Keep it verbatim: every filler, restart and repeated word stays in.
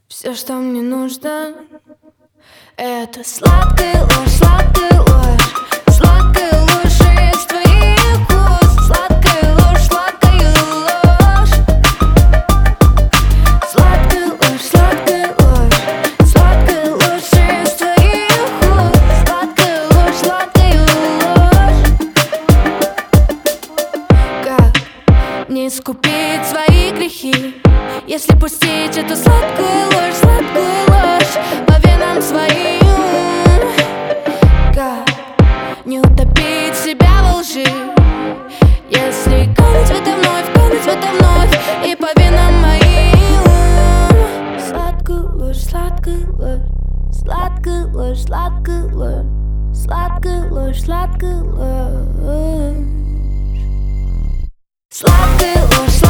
Все, что мне нужно, это сладкая ложь, сладкая ложь, сладкая ложь из твоих уст. Сладкая ложь, сладкая ложь, сладкая ложь, сладкая ложь, сладкая ложь из твоих уст. Сладкая ложь, сладкая ложь. Как не искупить свои грехи, если пустить эту сладкую ложь, сладкую ложь по венам своим? Как не утопить себя во лжи, если кануть в это вновь, кануть в это вновь и по венам моим? Сладкую ложь, сладкую ложь, сладкую ложь, сладкую ложь, сладкую ложь, сладкую ложь, сладкая ложь.